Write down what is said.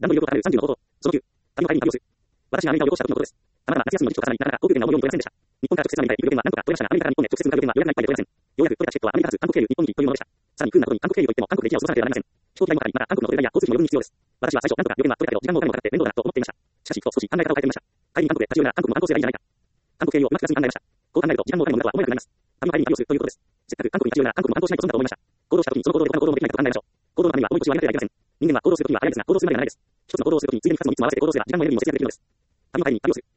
段取りよくわかる30の方法。その9、旅の帰りに旅をする。私がアメリカを旅行した時のことです。たまたま夏休みの時期と重なり、なかなか航空券が思うように取れませんでした。日本から直接アメリカへ行く便は何とか取れましたが、アメリカから日本へ直接向かう便は予約がいっぱいで取れません。ようやく取れたチケットはアメリカ発韓国経由日本行きというものでした。さらに来るなどに韓国経由といっても韓国で一夜を過ごさなければなりません。飛行機代もかかり、また韓国のホテル代や交通費も余分に必要です。私は最初なんとか予約が取れたけど時間もお金もかかって面倒だなと思っていました。しかし、少し考え方を変えてみました。帰りに韓国で立ち寄るなら韓国の観光地がいいんじゃないか。韓国経由をうまく使わずに考えました。こう考えると時間もお金も無駄とは思えなくなります。旅の帰りに旅をするということです。せっかく韓国に立ち寄るなら韓国も観光しないと損だと思いました。行動した時にその行動で他の行動もできないかと考えましょう。行動のためには重い腰を上げなければいけません。人間は行動するときには早いですが、行動するまでがないです。一つの行動をするときについでに二つも三つも合わせて行動すれば時間もエネルギーも節約できるのです。旅の帰りに旅をする。